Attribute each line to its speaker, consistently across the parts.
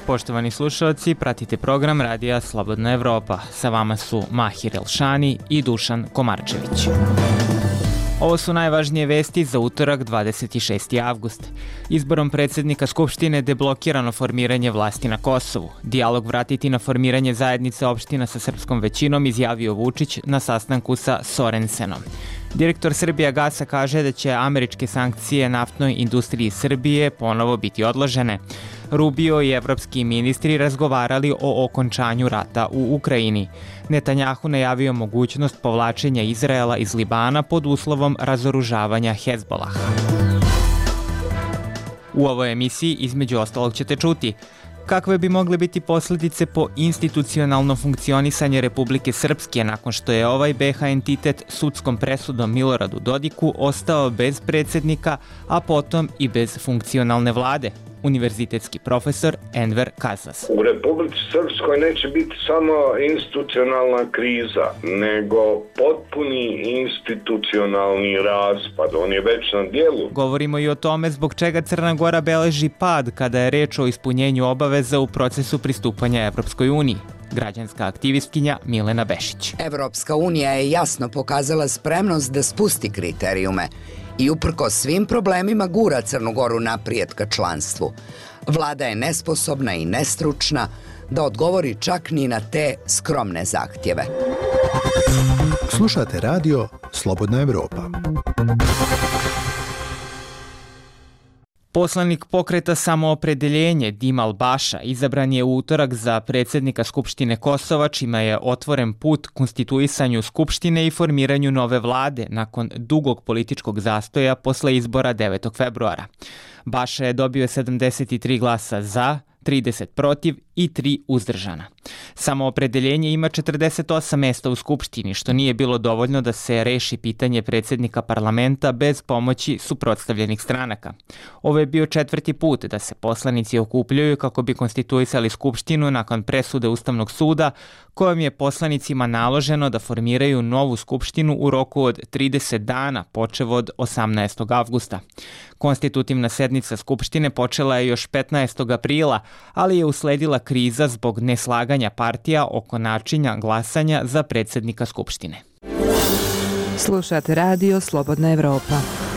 Speaker 1: Poštovani slušalci, pratite program Radija Slobodna Evropa. Sa vama su Mahir Elšani i Dušan Komarčević. Ovo su najvažnije vesti za utorak 26. avgust. Izborom predsjednika Skupštine deblokirano formiranje vlasti na Kosovu. Dijalog vratiti na formiranje zajednice opština sa srpskom većinom izjavio Vučić na sastanku sa Sorensenom. Direktor Srbijagasa kaže da će američke sankcije naftnoj industriji Srbije ponovo biti odložene. Rubio i evropski ministri razgovarali o okončanju rata u Ukrajini. Netanjahu najavio mogućnost povlačenja Izraela iz Libana pod uslovom razoružavanja Hezbolaha. U ovoj emisiji između ostalog ćete čuti kakve bi mogle biti posljedice po institucionalno funkcionisanje Republike Srpske nakon što je ovaj BiH entitet sudskom presudom Miloradu Dodiku ostao bez predsjednika, a potom i bez funkcionalne vlade. Univerzitetski profesor Enver Kazas.
Speaker 2: U Republici Srpskoj neće biti samo institucionalna kriza, nego potpuni institucionalni raspad. On je već na dijelu.
Speaker 1: Govorimo i o tome zbog čega Crna Gora beleži pad kada je reč o ispunjenju obaveza u procesu pristupanja Evropskoj uniji. Građanska aktivistkinja Milena Bešić.
Speaker 3: Evropska unija je jasno pokazala spremnost da spusti kriterijume i uprkos svim problemima gura Crnu Goru naprijed ka članstvu. Vlada je nesposobna i nestručna da odgovori čak ni na te skromne zahtjeve.
Speaker 4: Slušate radio Slobodna Evropa.
Speaker 1: Poslanik pokreta Samoopredeljenje Dimal Baša izabran je u utorak za predsjednika Skupštine Kosova, čime je otvoren put konstituisanju Skupštine i formiranju nove vlade nakon dugog političkog zastoja posle izbora 9. februara. Baša je dobio 73 glasa za, 30 protiv i 3 uzdržana. Samoopredeljenje ima 48 mesta u Skupštini, što nije bilo dovoljno da se reši pitanje predsjednika parlamenta bez pomoći suprotstavljenih stranaka. Ovo je bio 4. put da se poslanici okupljaju kako bi konstituisali Skupštinu nakon presude Ustavnog suda, kojom je poslanicima naloženo da formiraju novu Skupštinu u roku od 30 dana, počev od 18. avgusta. Konstitutivna sednica Skupštine počela je još 15. aprila, ali je usledila kriza zbog neslaganja partija oko načina glasanja za predsjednika Skupštine.
Speaker 5: Slušate radio Slobodna Evropa.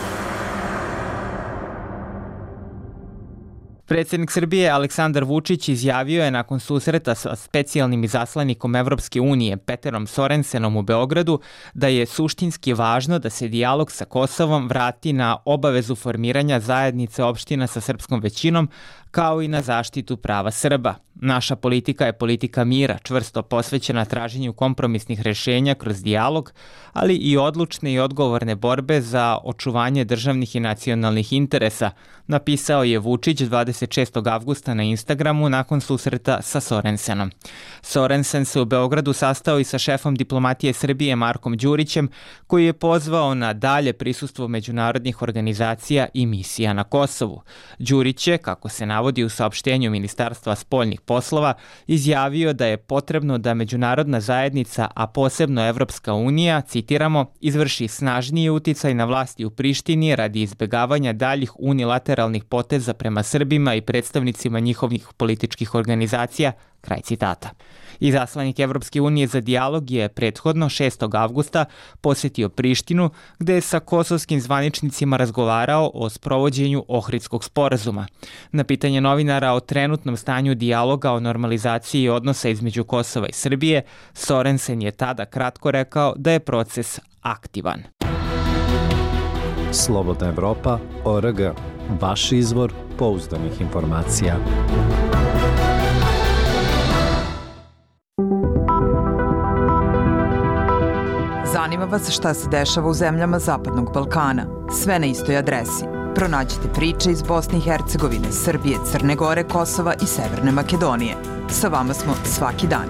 Speaker 1: Predsjednik Srbije Aleksandar Vučić izjavio je nakon susreta sa specijalnim izaslanikom Evropske unije Peterom Sorensenom u Beogradu da je suštinski važno da se dijalog sa Kosovom vrati na obavezu formiranja zajednice opština sa srpskom većinom, kao i na zaštitu prava Srba. Naša politika je politika mira, čvrsto posvećena traženju kompromisnih rješenja kroz dijalog, ali i odlučne i odgovorne borbe za očuvanje državnih i nacionalnih interesa, napisao je Vučić 26. avgusta na Instagramu nakon susreta sa Sorensenom. Sorensen se u Beogradu sastao i sa šefom diplomatije Srbije Markom Đurićem, koji je pozvao na dalje prisustvo međunarodnih organizacija i misija na Kosovu. Đurić je, kako se navodi u saopštenju Ministarstva spoljnih poslova, izjavio da je potrebno da međunarodna zajednica, a posebno Evropska unija, citiramo, izvrši snažniji uticaj na vlasti u Prištini radi izbjegavanja daljih unilateralnih poteza prema Srbima i predstavnicima njihovih političkih organizacija, kraj citata. Izaslanik Evropske unije za dijalog je prethodno 6. avgusta posjetio Prištinu, gde je sa kosovskim zvaničnicima razgovarao o sprovođenju Ohridskog sporazuma. Na pitanje novinara o trenutnom stanju dijaloga o normalizaciji odnosa između Kosova i Srbije, Sorensen je tada kratko rekao da je proces aktivan.
Speaker 6: Slobodna Evropa.org. Vaš izvor pouzdanih informacija.
Speaker 5: Zanima vas šta se dešava u zemljama Zapadnog Balkana? Sve na istoj adresi. Pronađite priče iz Bosne i Hercegovine, Srbije, Crne Gore, Kosova i Severne Makedonije. Sa vama smo svaki dan.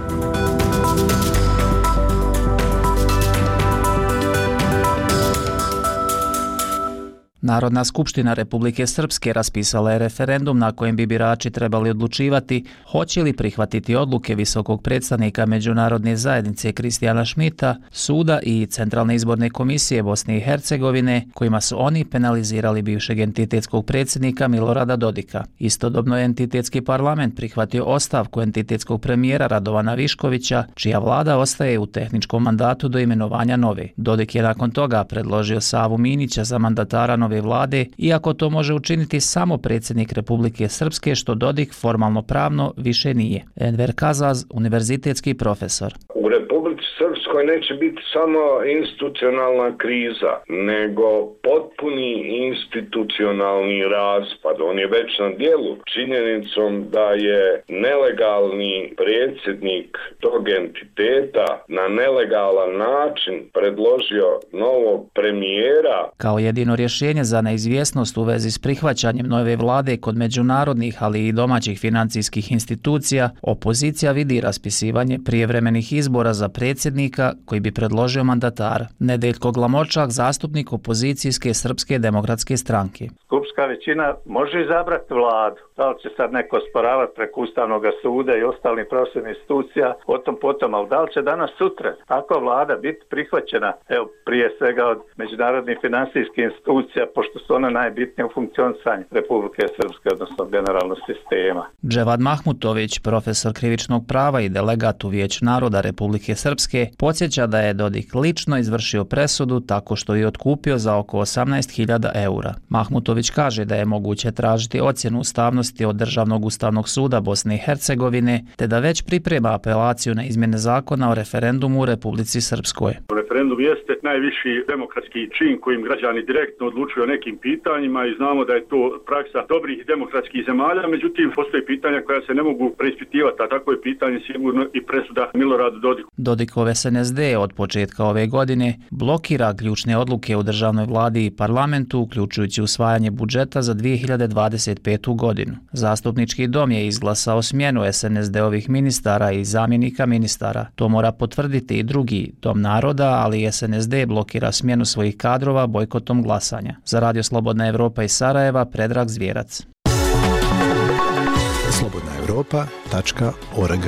Speaker 7: Narodna skupština Republike Srpske raspisala je referendum na kojem bi birači trebali odlučivati hoće li prihvatiti odluke visokog predstavnika Međunarodne zajednice Kristijana Šmita, suda i Centralne izborne komisije Bosne i Hercegovine, kojima su oni penalizirali bivšeg entitetskog predsjednika Milorada Dodika. Istodobno je entitetski parlament prihvatio ostavku entitetskog premijera Radovana Viškovića, čija vlada ostaje u tehničkom mandatu do imenovanja nove. Dodik je nakon toga predložio Savu Minića za mandatara nove vlade, iako to može učiniti samo predsjednik Republike Srpske, što Dodik formalno pravno više nije. Enver Kazaz, univerzitetski profesor.
Speaker 2: U Republici Srpskoj neće biti samo institucionalna kriza, nego potpuni institucionalni raspad. On je već na dijelu činjenicom da je nelegalni predsjednik tog entiteta na nelegalan način predložio novog premijera.
Speaker 7: Kao jedino rješenje za neizvjesnost u vezi s prihvaćanjem nove vlade kod međunarodnih, ali i domaćih financijskih institucija, opozicija vidi raspisivanje prijevremenih izbora za predsjednika koji bi predložio mandatara. Nedeljko Glamočak, zastupnik opozicijske Srpske demokratske stranke.
Speaker 8: Skupštinska većina može izabrati vladu. Da li će sad neko osporavati preko Ustavnog suda i ostalih pravosudnih institucija, o tom potom, ali da li će danas sutra takva vlada biti prihvaćena, evo prije svega od međunarodnih financijskih institucija, pošto su one najbitnije u funkcionisanju Republike Srpske, odnosno generalnog sistema.
Speaker 7: Dževad Mahmutović, profesor krivičnog prava i delegat u Vijeću naroda Republike Srpske, podsjeća da je Dodik lično izvršio presudu tako što je otkupio za oko 18.000 eura. Mahmutović kaže da je moguće tražiti ocjenu ustavnosti od Državnog ustavnog suda Bosne i Hercegovine, te da već priprema apelaciju na izmjene zakona o referendumu u Republici Srpskoj.
Speaker 9: Referendum jeste najviši demokratski čin kojim građani direktno odlučuju o nekim pitanjima i znamo da je to praksa dobrih demokratskih zemalja, međutim postoje pitanja koja se ne mogu preispitivati, a tako je pitanje sigurno i presuda Miloradu Dodiku.
Speaker 7: Dodikov SNSD od početka ove godine blokira ključne odluke u državnoj vladi i parlamentu, uključujući usvajanje budžeta za 2025. godinu. Zastupnički dom je izglasao smjenu SNSD-ovih ministara i zamjenika ministara. To mora potvrditi i drugi dom naroda, ali SNSD blokira smjenu svojih kadrova bojkotom glasanja. Za Radio Slobodna Evropa iz Sarajeva, Predrag Zvjerac.
Speaker 4: slobodnaevropa.org.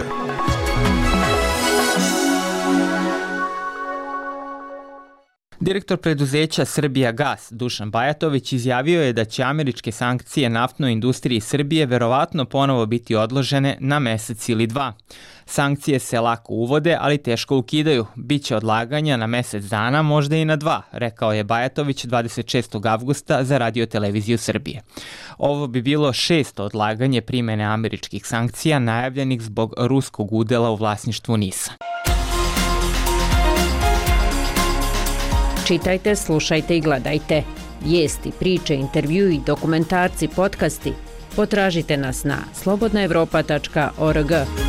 Speaker 1: Direktor preduzeća Srbijagas Dušan Bajatović izjavio je da će američke sankcije naftnoj industriji Srbije verovatno ponovo biti odložene na mesec ili dva. Sankcije se lako uvode, ali teško ukidaju. Biće odlaganja na mesec dana, možda i na dva, rekao je Bajatović 26. avgusta za Radio-televiziju Srbije. Ovo bi bilo 6. odlaganje primjene američkih sankcija najavljenih zbog ruskog udela u vlasništvu NIS-a.
Speaker 10: Čitajte, slušajte i gledajte. Vijesti, priče, intervju i dokumentarci, podcasti. Potražite nas na slobodnaevropa.org.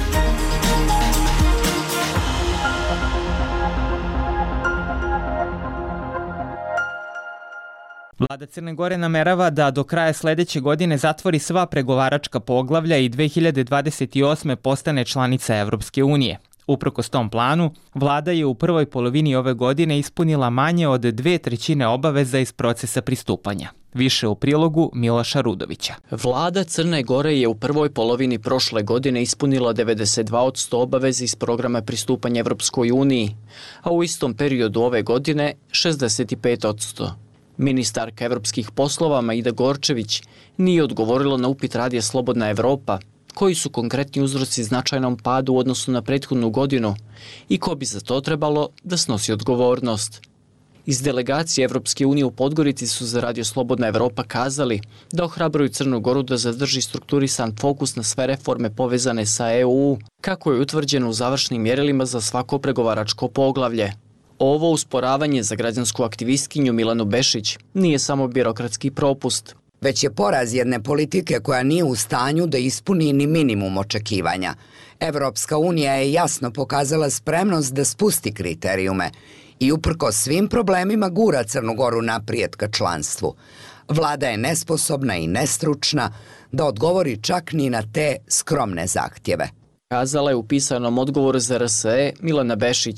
Speaker 1: Vlada Crne Gore namerava da do kraja sljedeće godine zatvori sva pregovaračka poglavlja i 2028. postane članica Evropske unije. Uprkos tom planu, vlada je u prvoj polovini ove godine ispunila manje od 2/3 obaveza iz procesa pristupanja. Više u prilogu Miloša Rudovića.
Speaker 11: Vlada Crne Gore je u prvoj polovini prošle godine ispunila 92% obaveza iz programa pristupanja Evropskoj uniji, a u istom periodu ove godine 65%. Ministarka evropskih poslova Maida Gorčević nije odgovorila na upit Radija Slobodna Evropa koji su konkretni uzroci značajnom padu u odnosu na prethodnu godinu i ko bi za to trebalo da snosi odgovornost. Iz delegacije Evropske unije u Podgorici su za Radio Slobodna Evropa kazali da ohrabruju Crnu Goru da zadrži strukturisan fokus na sve reforme povezane sa EU, kako je utvrđeno u završnim mjerilima za svako pregovaračko poglavlje. Ovo usporavanje za građansku aktivistkinju Milanu Bešić nije samo birokratski propust,
Speaker 3: već je poraz jedne politike koja nije u stanju da ispuni ni minimum očekivanja. Evropska unija je jasno pokazala spremnost da spusti kriterijume i uprkos svim problemima gura Crnu Goru naprijed ka članstvu. Vlada je nesposobna i nestručna da odgovori čak ni na te skromne zahtjeve.
Speaker 11: Kazala je u pisanom odgovoru za RSE Milana Bešić.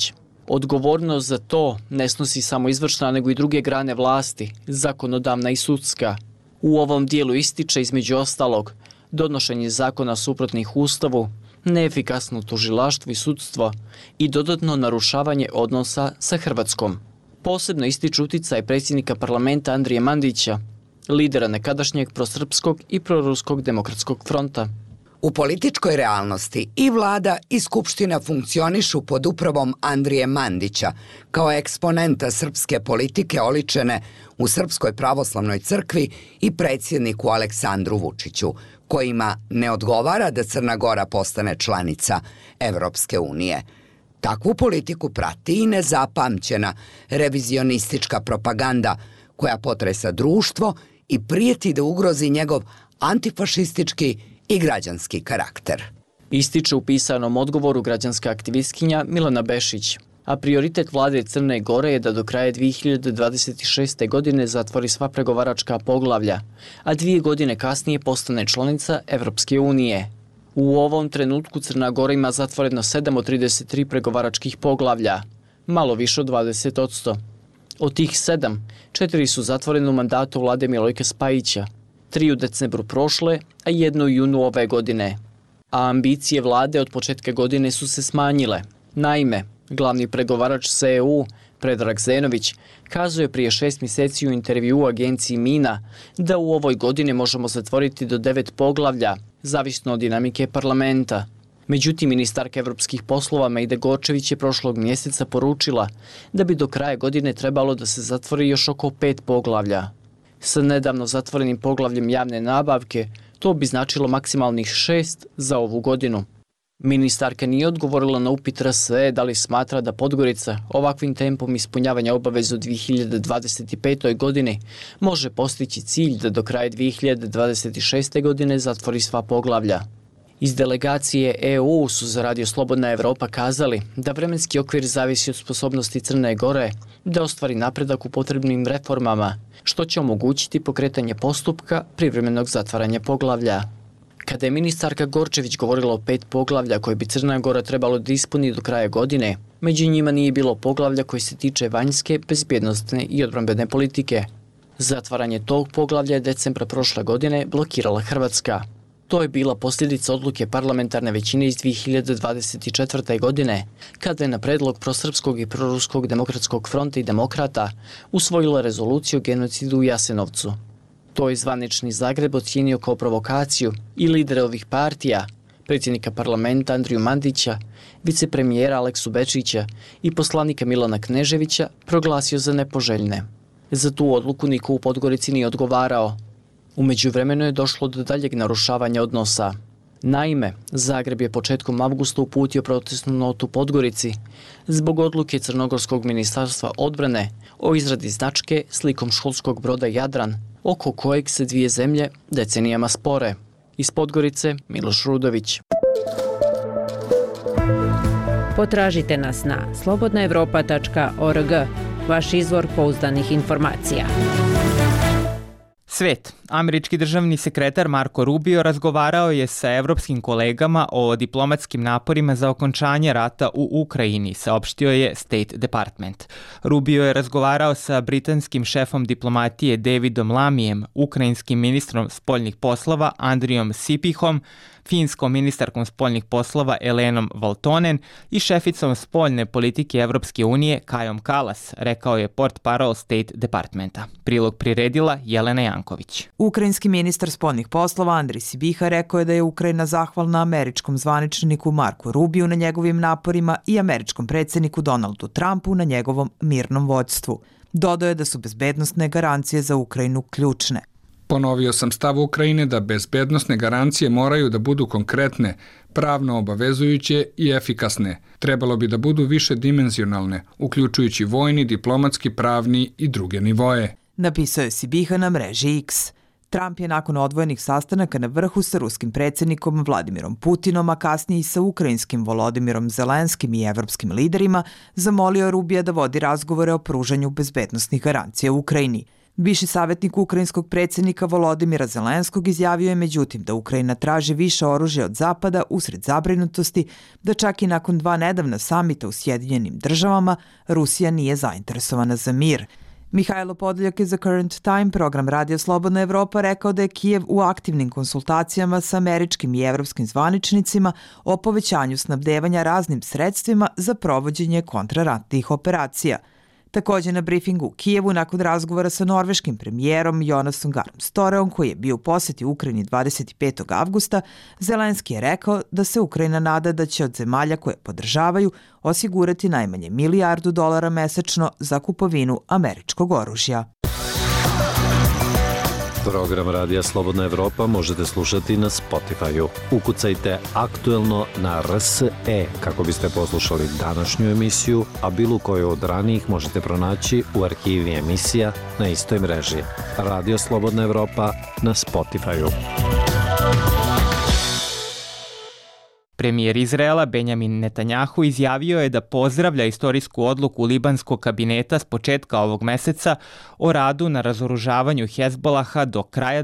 Speaker 11: Odgovornost za to ne snosi samo izvršna, nego i druge grane vlasti, zakonodavna i sudska. U ovom dijelu ističe između ostalog donošenje zakona suprotnih Ustavu, neefikasno tužilaštvo i sudstvo i dodatno narušavanje odnosa sa Hrvatskom. Posebno ističe uticaj predsjednika parlamenta Andrije Mandića, lidera nekadašnjeg prosrpskog i proruskog demokratskog fronta.
Speaker 3: U političkoj realnosti i vlada i skupština funkcionišu pod upravom Andrije Mandića kao eksponenta srpske politike oličene u Srpskoj pravoslavnoj crkvi i predsjedniku Aleksandru Vučiću, kojima ne odgovara da Crna Gora postane članica Evropske unije. Takvu politiku prati i nezapamćena revizionistička propaganda koja potresa društvo i prijeti da ugrozi njegov antifašistički i građanski karakter.
Speaker 11: Ističe u pisanom odgovoru građanska aktivistkinja Milana Bešić, a prioritet vlade Crne Gore je da do kraja 2026. godine zatvori sva pregovaračka poglavlja, a 2 godine kasnije postane članica Evropske unije. U ovom trenutku Crna Gora ima zatvoreno 7 od 33 pregovaračkih poglavlja, malo više od 20%. Od tih 7, 4 su zatvorene u mandatu vlade Milojka Spajića, 3 u decembru prošle, a 1 u junu ove godine. A ambicije vlade od početka godine su se smanjile. Naime, glavni pregovarač sa EU, Predrag Zenović, kazuje prije 6 mjeseci u intervju u agenciji Mina da u ovoj godini možemo zatvoriti do 9 poglavlja, zavisno od dinamike parlamenta. Međutim, ministarka evropskih poslova Mejda Gorčević je prošlog mjeseca poručila da bi do kraja godine trebalo da se zatvori još oko 5 poglavlja. Sa nedavno zatvorenim poglavljem javne nabavke, to bi značilo maksimalnih 6 za ovu godinu. Ministarka nije odgovorila na upit RSE da li smatra da Podgorica ovakvim tempom ispunjavanja obaveza u 2025. godini može postići cilj da do kraja 2026. godine zatvori sva poglavlja. Iz delegacije EU su za Radio Slobodna Evropa kazali da vremenski okvir zavisi od sposobnosti Crne Gore da ostvari napredak u potrebnim reformama, što će omogućiti pokretanje postupka privremenog zatvaranja poglavlja. Kada je ministarka Gorčević govorila o 5 poglavlja koje bi Crna Gora trebalo da ispuni do kraja godine, među njima nije bilo poglavlja koji se tiče vanjske, bezbjednostne i odbrambene politike. Zatvaranje tog poglavlja je decembra prošle godine blokirala Hrvatska. To je bila posljedica odluke parlamentarne većine iz 2024. godine, kada je na predlog prosrpskog i proruskog demokratskog fronta i demokrata usvojila rezoluciju o genocidu u Jasenovcu. To je zvanični Zagreb ocijenio kao provokaciju i lidere ovih partija, predsjednika parlamenta Andriju Mandića, vicepremijera Aleksu Bečića i poslanika Milana Kneževića proglasio za nepoželjne. Za tu odluku niko u Podgorici nije odgovarao. U međuvremenu je došlo do daljeg narušavanja odnosa. Naime, Zagreb je početkom avgusta uputio protestnu notu Podgorici zbog odluke Crnogorskog ministarstva odbrane o izradi značke slikom školskog broda Jadran, oko kojeg se dvije zemlje decenijama spore. Iz Podgorice, Miloš Rudović.
Speaker 10: Potražite nas na slobodnaevropa.org, vaš izvor pouzdanih informacija.
Speaker 1: Svet. Američki državni sekretar Marco Rubio razgovarao je sa evropskim kolegama o diplomatskim naporima za okončanje rata u Ukrajini, saopštio je State Department. Rubio je razgovarao sa britanskim šefom diplomatije Davidom Lamijem, ukrajinskim ministrom spoljnih poslova Andrijom Sipihom, finskom ministarkom spoljnih poslova Elenom Valtonen i šeficom spoljne politike Evropske unije Kajom Kalas, rekao je portparol State Departmenta. Prilog priredila Jelena Janković.
Speaker 5: Ukrajinski ministar spoljnih poslova Andrij Sibiha rekao je da je Ukrajina zahvalna američkom zvaničniku Marku Rubiju na njegovim naporima i američkom predsjedniku Donaldu Trumpu na njegovom mirnom vođstvu. Dodao je da su bezbednosne garancije za Ukrajinu ključne.
Speaker 12: Ponovio sam stav Ukrajine da bezbednosne garancije moraju da budu konkretne, pravno obavezujuće i efikasne. Trebalo bi da budu više dimenzionalne, uključujući vojni, diplomatski, pravni i druge nivoje.
Speaker 5: Napisao je Sibiha na mreži X. Trump je nakon odvojenih sastanaka na vrhu sa ruskim predsjednikom Vladimirom Putinom, a kasnije i sa ukrajinskim Volodimirom Zelenskim i evropskim liderima, zamolio Rubija da vodi razgovore o pružanju bezbednosnih garancija u Ukrajini. Viši savjetnik ukrajinskog predsjednika Volodimira Zelenskog izjavio je međutim da Ukrajina traži više oružja od Zapada usred zabrinutosti da čak i nakon 2 nedavna samita u Sjedinjenim državama Rusija nije zainteresovana za mir. Mihajlo Podoljak je za Current Time, program Radio Slobodna Evropa, rekao da je Kijev u aktivnim konsultacijama sa američkim i evropskim zvaničnicima o povećanju snabdevanja raznim sredstvima za provođenje kontraratnih operacija. Također na briefingu u Kijevu nakon razgovora sa norveškim premijerom Jonasom Garom Storeom, koji je bio u posjeti Ukrajini 25. avgusta, Zelenski je rekao da se Ukrajina nada da će od zemalja koje podržavaju osigurati najmanje $1 milijardu mesečno za kupovinu američkog oružja.
Speaker 6: Program Radija Slobodna Evropa možete slušati na Spotify-u. Ukucajte Aktuelno na RSE kako biste poslušali današnju emisiju, a bilo koju od ranijih možete pronaći u arhivi emisija na istoj mreži. Radio Slobodna Evropa na Spotify-u.
Speaker 1: Premijer Izraela Benjamin Netanjahu izjavio je da pozdravlja istorijsku odluku libanskog kabineta s početka ovog meseca o radu na razoružavanju Hezbolaha do kraja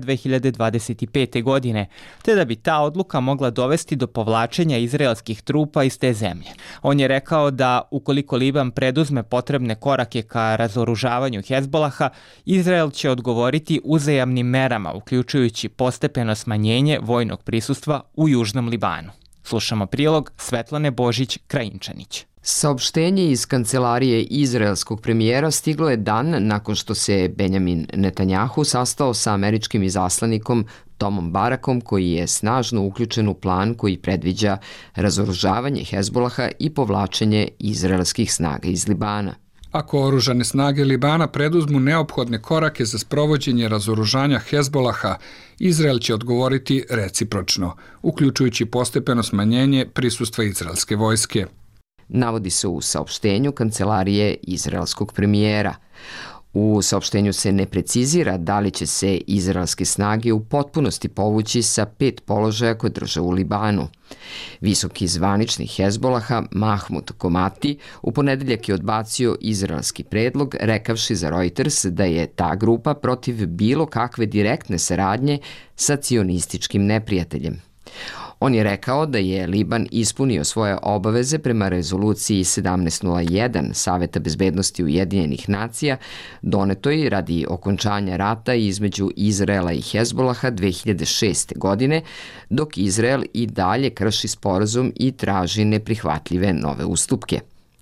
Speaker 1: 2025. godine, te da bi ta odluka mogla dovesti do povlačenja izraelskih trupa iz te zemlje. On je rekao da ukoliko Liban preduzme potrebne korake ka razoružavanju Hezbolaha, Izrael će odgovoriti uzajamnim merama, uključujući postepeno smanjenje vojnog prisustva u južnom Libanu. Slušamo prilog Svetlane Božić-Krajinčanić.
Speaker 13: Saopštenje iz kancelarije izraelskog premijera stiglo je dan nakon što se Benjamin Netanjahu sastao sa američkim izaslanikom Tomom Barakom, koji je snažno uključen u plan koji predviđa razoružavanje Hezbolaha i povlačenje izraelskih snaga iz Libana.
Speaker 12: Ako oružane snage Libana preduzmu neophodne korake za sprovođenje razoružanja Hezbolaha, Izrael će odgovoriti recipročno, uključujući postepeno smanjenje prisustva izraelske vojske.
Speaker 13: Navodi se u saopštenju kancelarije izraelskog premijera. U saopštenju se ne precizira da li će se izraelske snage u potpunosti povući sa 5 položaja koje drže u Libanu. Visoki zvaničnik Hezbolaha Mahmud Komati u ponedeljak je odbacio izraelski predlog, rekavši za Reuters da je ta grupa protiv bilo kakve direktne saradnje sa cionističkim neprijateljem. On je rekao da je Liban ispunio svoje obaveze prema rezoluciji 1701 Saveta bezbednosti Ujedinjenih nacija, donetoj radi okončanja rata između Izraela i Hezbolaha 2006. godine, dok Izrael i dalje krši sporazum i traži neprihvatljive nove ustupke.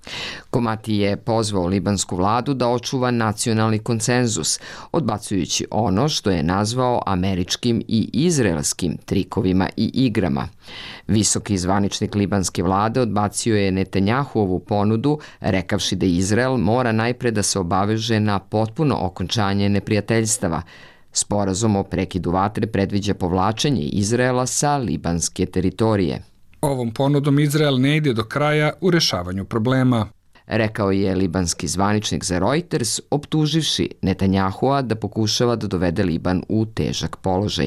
Speaker 13: Komati je pozvao libansku vladu da očuva nacionalni konsenzus, odbacujući ono što je nazvao američkim i izraelskim trikovima i igrama. Visoki zvaničnik libanske vlade odbacio je Netanjahuovu ponudu, rekavši da Izrael mora najpre da se obaveže na potpuno okončanje neprijateljstava. Sporazum o prekidu vatre predviđa povlačenje Izraela sa libanske teritorije.
Speaker 12: Ovom ponudom Izrael ne ide do kraja u rešavanju problema,
Speaker 13: rekao je libanski zvaničnik za Reuters, optuživši Netanjahua da pokušava da dovede Liban u težak položaj.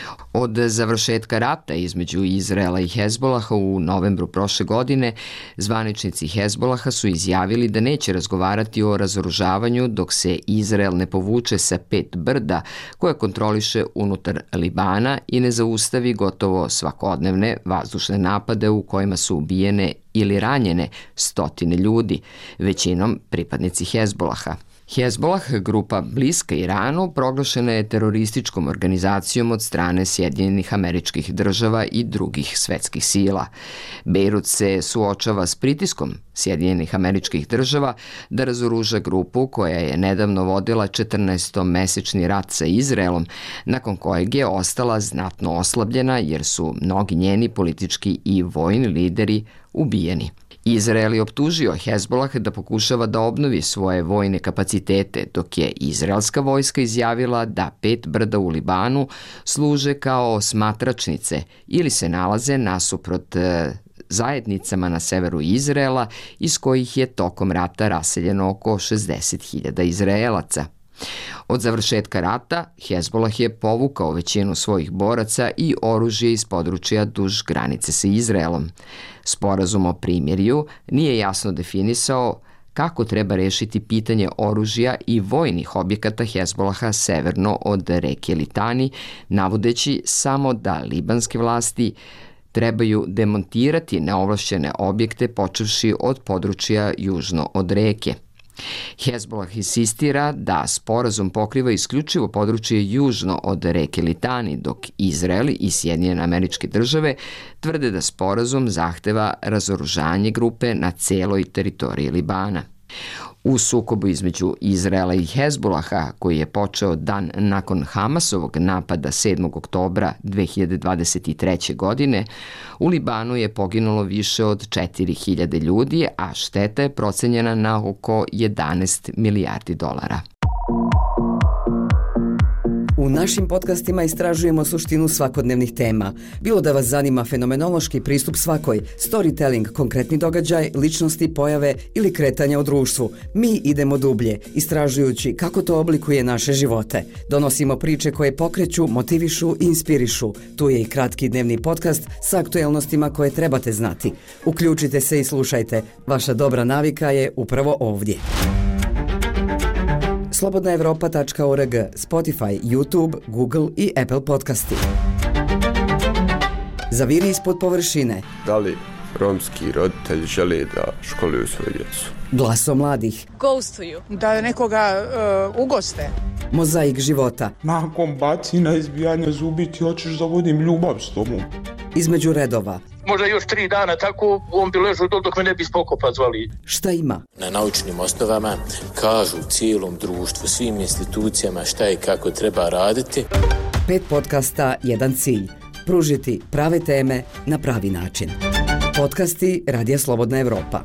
Speaker 13: Od završetka rata između Izraela i Hezbolaha u novembru prošle godine, zvaničnici Hezbolaha su izjavili da neće razgovarati o razoružavanju dok se Izrael ne povuče sa 5 brda koje kontroliše unutar Libana i ne zaustavi gotovo svakodnevne vazdušne napade u kojima su ubijene ili ranjene stotine ljudi, većinom pripadnici Hezbolaha. Hezbolah, grupa bliska Iranu, proglašena je terorističkom organizacijom od strane Sjedinjenih Američkih Država i drugih svetskih sila. Bejrut se suočava s pritiskom Sjedinjenih Američkih Država da razoruža grupu koja je nedavno vodila 14-mesečni rat sa Izraelom, nakon kojeg je ostala znatno oslabljena jer su mnogi njeni politički i vojni lideri ubijeni. Izrael je optužio Hezbolah da pokušava da obnovi svoje vojne kapacitete, dok je izraelska vojska izjavila da 5 brda u Libanu služe kao smatračnice ili se nalaze nasuprot zajednicama na severu Izraela, iz kojih je tokom rata raseljeno oko 60.000 Izraelaca. Od završetka rata, Hezbolah je povukao većinu svojih boraca i oružje iz područja duž granice sa Izraelom. Sporazum o primirju nije jasno definisao kako treba rešiti pitanje oružja i vojnih objekata Hezbolaha severno od reke Litani, navodeći samo da libanske vlasti trebaju demontirati neovlašćene objekte počevši od područja južno od reke. Hezbolah insistira da sporazum pokriva isključivo područje južno od reke Litani, dok Izrael i Sjedinjene Američke Države tvrde da sporazum zahteva razoružanje grupe na celoj teritoriji Libana. U sukobu između Izraela i Hezbolaha, koji je počeo dan nakon Hamasovog napada 7. oktobra 2023. godine, u Libanu je poginulo više od 4000 ljudi, a šteta je procenjena na oko 11 milijardi dolara.
Speaker 14: U našim podcastima istražujemo suštinu svakodnevnih tema. Bilo da vas zanima fenomenološki pristup svakoj, storytelling, konkretni događaj, ličnosti, pojave ili kretanja u društvu. Mi idemo dublje, istražujući kako to oblikuje naše živote. Donosimo priče koje pokreću, motivišu i inspirišu. Tu je i kratki dnevni podcast sa aktuelnostima koje trebate znati. Uključite se i slušajte. Vaša dobra navika je upravo ovdje. slobodnaevropa.org, Spotify, YouTube, Google i Apple podcasti. Zaviri ispod površine.
Speaker 15: Da li romski roditelji žele da školuju svoju djecu?
Speaker 14: Glaso mladih.
Speaker 16: Ghostuju. Da nekoga ugoste.
Speaker 14: Mozaik života.
Speaker 17: Nakon bacina, izbijanja zubi ti hoćeš da vodim ljubav s tobom.
Speaker 14: Između redova.
Speaker 18: Možda još 3 dana tako, on bi ležao dok me ne bi spokopa zvali.
Speaker 14: Šta ima?
Speaker 19: Na naučnim osnovama kažu cijelom društvu, svim institucijama šta i kako treba raditi.
Speaker 14: 5 podcasta, jedan cilj. Pružiti prave teme na pravi način. Podcasti Radija Slobodna Evropa.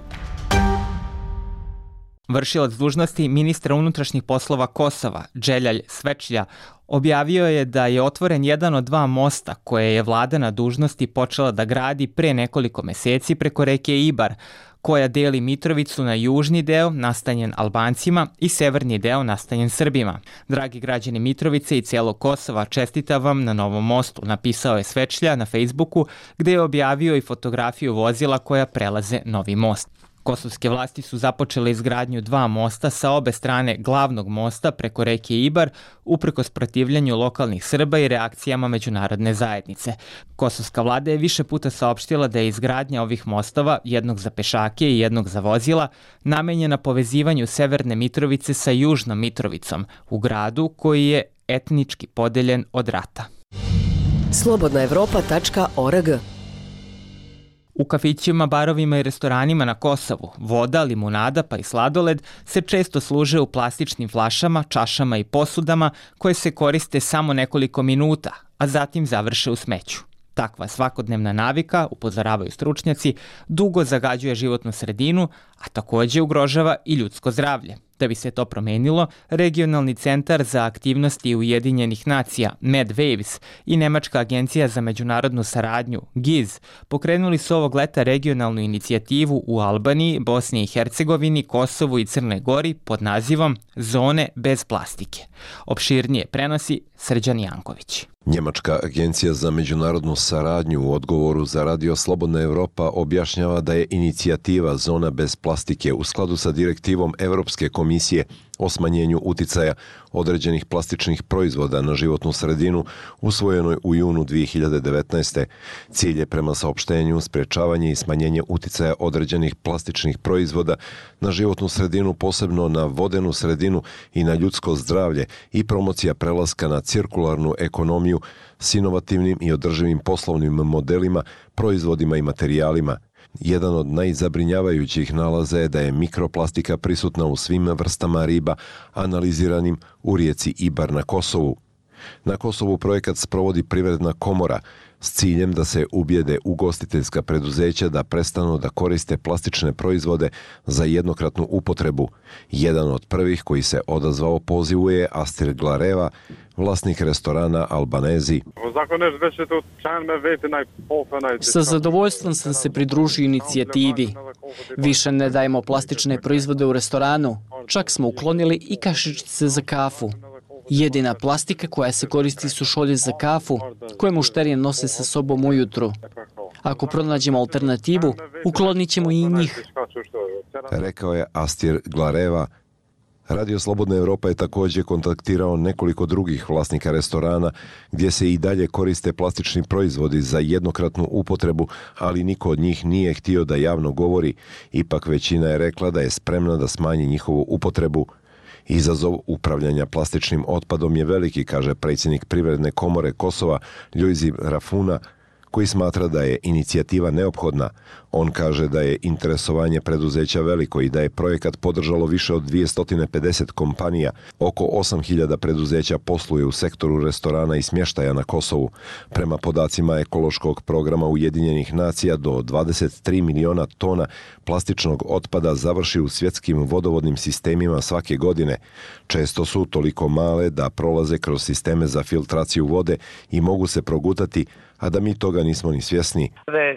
Speaker 1: Vršilac dužnosti ministra unutrašnjih poslova Kosova, Dželjalj Svečlja, objavio je da je otvoren jedan od 2 mosta koje je vlada na dužnosti počela da gradi pre nekoliko meseci preko reke Ibar, koja deli Mitrovicu na južni deo nastanjen Albancima i severni deo nastanjen Srbima. Dragi građani Mitrovice i cijelog Kosova, čestitam vam na novom mostu, napisao je Svečlja na Facebooku, gde je objavio i fotografiju vozila koja prelaze novi most. Kosovske vlasti su započele izgradnju 2 mosta sa obe strane glavnog mosta preko reke Ibar, uprkos protivljenju lokalnih Srba i reakcijama međunarodne zajednice. Kosovska vlada je više puta saopštila da je izgradnja ovih mostova, jednog za pešake i jednog za vozila, namenjena povezivanju Severne Mitrovice sa Južnom Mitrovicom, u gradu koji je etnički podeljen od rata.
Speaker 10: slobodnaevropa.org.
Speaker 1: U kafićima, barovima i restoranima na Kosovu voda, limunada pa i sladoled se često služe u plastičnim flašama, čašama i posudama koje se koriste samo nekoliko minuta, a zatim završe u smeću. Takva svakodnevna navika, upozoravaju stručnjaci, dugo zagađuje životnu sredinu, a takođe ugrožava i ljudsko zdravlje. Da bi se to promenilo, Regionalni centar za aktivnosti Ujedinjenih nacija MedWaves i Nemačka agencija za međunarodnu saradnju GIZ pokrenuli su ovog leta regionalnu inicijativu u Albaniji, Bosni i Hercegovini, Kosovu i Crnoj Gori pod nazivom Zone bez plastike. Opširnije prenosi Srđan Janković.
Speaker 20: Njemačka agencija za međunarodnu saradnju u odgovoru za Radio Slobodna Evropa objašnjava da je inicijativa Zona bez plastike u skladu sa direktivom Evropske komisije o smanjenju uticaja određenih plastičnih proizvoda na životnu sredinu usvojenoj u junu 2019. Cilj je prema saopštenju sprečavanje i smanjenje uticaja određenih plastičnih proizvoda na životnu sredinu, posebno na vodenu sredinu i na ljudsko zdravlje i promocija prelaska na cirkularnu ekonomiju s inovativnim i održivim poslovnim modelima, proizvodima i materijalima. Jedan od najzabrinjavajućih nalaza je da je mikroplastika prisutna u svim vrstama riba analiziranim u rijeci Ibar na Kosovu. Na Kosovu projekat sprovodi Privredna komora s ciljem da se ubijede ugostiteljska preduzeća da prestanu da koriste plastične proizvode za jednokratnu upotrebu. Jedan od prvih koji se odazvao pozivu je Astrid Glareva, vlasnik restorana Albanezi.
Speaker 11: Sa zadovoljstvom sam se pridružio inicijativi. Više ne dajemo plastične proizvode u restoranu, čak smo uklonili i kašičice za kafu. Jedina plastika koja se koristi su šolje za kafu, koje mušterije nose sa sobom ujutru. Ako pronađemo alternativu, uklonit ćemo i njih.
Speaker 20: rekao je Astir Glareva. Radio Slobodna Evropa je također kontaktirao nekoliko drugih vlasnika restorana gdje se i dalje koriste plastični proizvodi za jednokratnu upotrebu, ali niko od njih nije htio da javno govori. Ipak većina je rekla da je spremna da smanji njihovu upotrebu. Izazov upravljanja plastičnim otpadom je veliki, kaže predsjednik Privredne komore Kosova Ljujzi Rafuna, koji smatra da je inicijativa neophodna. On kaže da je interesovanje preduzeća veliko i da je projekat podržalo više od 250 kompanija. Oko 8.000 preduzeća posluje u sektoru restorana i smještaja na Kosovu. Prema podacima ekološkog programa Ujedinjenih nacija, do 23 miliona tona plastičnog otpada završi u svjetskim vodovodnim sistemima svake godine. Često su toliko male da prolaze kroz sisteme za filtraciju vode i mogu se progutati, a da mi toga nismo ni svjesni.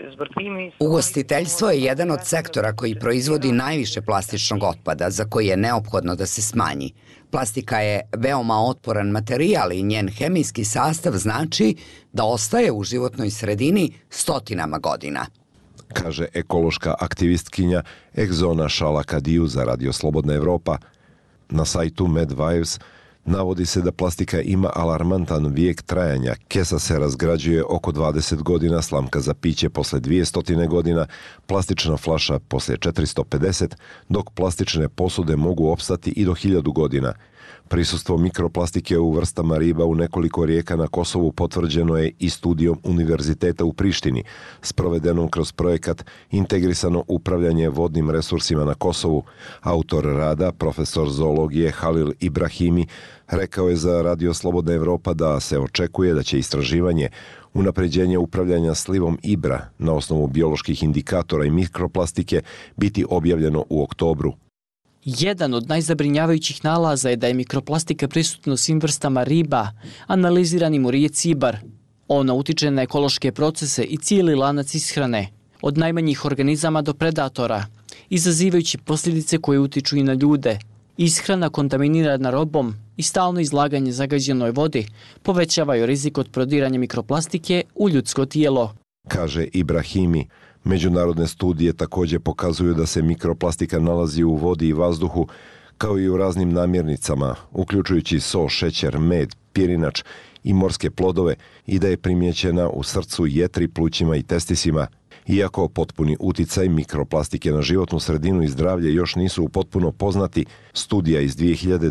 Speaker 3: Ugostiteljstvo je jedan od sektora koji proizvodi najviše plastičnog otpada, za koji je neophodno da se smanji. Plastika je veoma otporan materijal i njen hemijski sastav znači da ostaje u životnoj sredini stotinama godina,
Speaker 20: kaže ekološka aktivistkinja Egzona Šalakadiju za Radio Slobodna Evropa. Na sajtu MedVibes navodi se da plastika ima alarmantan vijek trajanja. Kesa se razgrađuje oko 20 godina, slamka za piće posle 200 godina, plastična flaša posle 450, dok plastične posude mogu opstati i do 1000 godina. Prisustvo mikroplastike u vrstama riba u nekoliko rijeka na Kosovu potvrđeno je i studijom Univerziteta u Prištini, sprovedenom kroz projekat Integrisano upravljanje vodnim resursima na Kosovu. Autor rada, profesor zoologije Halil Ibrahimi, rekao je za Radio Slobodna Evropa da se očekuje da će istraživanje unapređenje upravljanja slivom Ibra na osnovu bioloških indikatora i mikroplastike biti objavljeno u oktobru.
Speaker 11: Jedan od najzabrinjavajućih nalaza je da je mikroplastika prisutna u svim vrstama riba, analiziranim u rijeci Ibar. Ona utiče na ekološke procese i cijeli lanac ishrane, od najmanjih organizama do predatora, izazivajući posljedice koje utiču i na ljude. Ishrana kontaminirana robom i stalno izlaganje zagađenoj vodi povećavaju rizik od prodiranja mikroplastike u ljudsko tijelo,
Speaker 20: kaže Ibrahimi. Međunarodne studije također pokazuju da se mikroplastika nalazi u vodi i vazduhu, kao i u raznim namirnicama, uključujući so, šećer, med, pirinač i morske plodove, i da je primijećena u srcu, jetri, plućima i testisima. Iako potpuni uticaj mikroplastike na životnu sredinu i zdravlje još nisu potpuno poznati, studija iz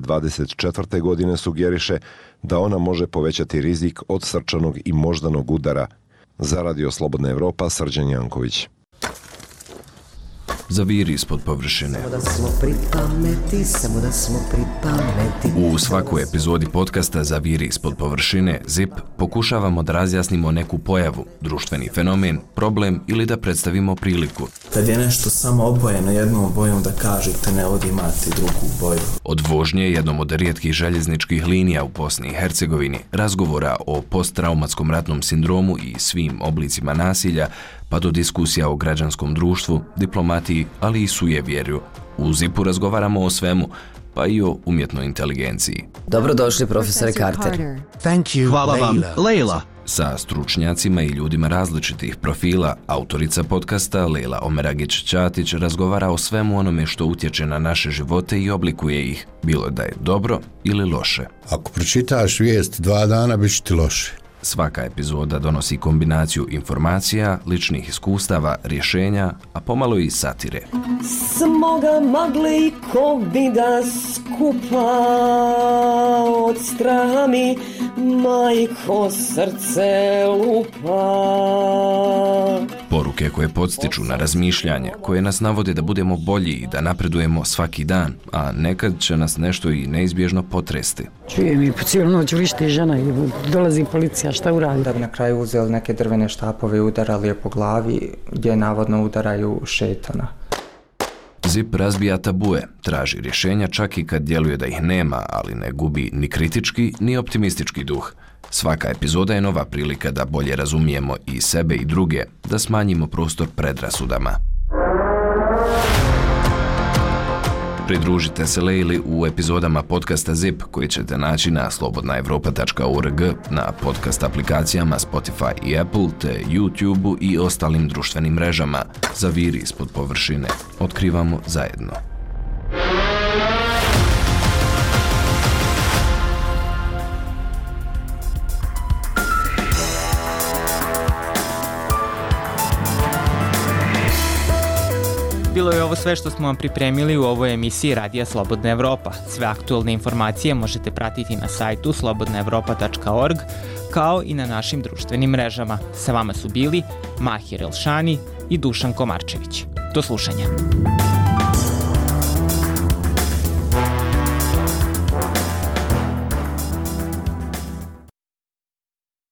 Speaker 20: 2024. godine sugeriše da ona može povećati rizik od srčanog i moždanog udara. Za Radio Slobodna Evropa, Srđan Janković.
Speaker 21: Zaviri ispod površine. U svakoj epizodi podcasta Zaviri ispod površine, ZIP, pokušavamo da razjasnimo neku pojavu, društveni fenomen, problem ili da predstavimo priliku.
Speaker 22: Kad je nešto samo obojeno jednom bojom, da kažete ne vodi imati drugu boju.
Speaker 21: Od vožnje jednom od rijetkih željezničkih linija u Bosni i Hercegovini, razgovora o posttraumatskom ratnom sindromu i svim oblicima nasilja, pa do diskusija o građanskom društvu, diplomatiji, ali i sujevjerju. U ZIP-u razgovaramo o svemu, pa i o umjetnoj inteligenciji.
Speaker 23: Dobrodošli, profesore Carter.
Speaker 21: Thank you, hvala vam, Leila. Sa stručnjacima i ljudima različitih profila, autorica podcasta Leila Omeragić-Ćatić razgovara o svemu onome što utječe na naše živote i oblikuje ih, bilo da je dobro ili loše.
Speaker 24: Ako pročitaš vijest 2 dana, bit će ti loše.
Speaker 21: Svaka epizoda donosi kombinaciju informacija, ličnih iskustava, rješenja, a pomalo i satire.
Speaker 25: Smoga magle ko vida skupa, od straha mi majko srce lupa.
Speaker 21: Poruke koje podstiču na razmišljanje, koje nas navode da budemo bolji i da napredujemo svaki dan, a nekad će nas nešto i neizbježno potresti.
Speaker 26: Čujem i po cijelu noć vrišti žena i dolazi policija, šta uradi?
Speaker 27: Da bi na kraju uzeli neke drvene štapove i udarali je po glavi, gdje navodno udaraju šetana.
Speaker 21: ZIP razbija tabue, traži rješenja čak i kad djeluje da ih nema, ali ne gubi ni kritički ni optimistički duh. Svaka epizoda je nova prilika da bolje razumijemo i sebe i druge, da smanjimo prostor predrasudama. Pridružite se Lejli u epizodama podcasta ZIP koji ćete naći na slobodnaevropa.org, na podcast aplikacijama Spotify i Apple, te YouTube i ostalim društvenim mrežama. Zaviri ispod površine. Otkrivamo zajedno.
Speaker 1: Bilo je ovo sve što smo vam pripremili u ovoj emisiji Radija Slobodna Evropa. Sve aktualne informacije možete pratiti na sajtu slobodnaevropa.org, kao i na našim društvenim mrežama. Sa vama su bili Mahir Elšani i Dušan Komarčević. Do slušanja.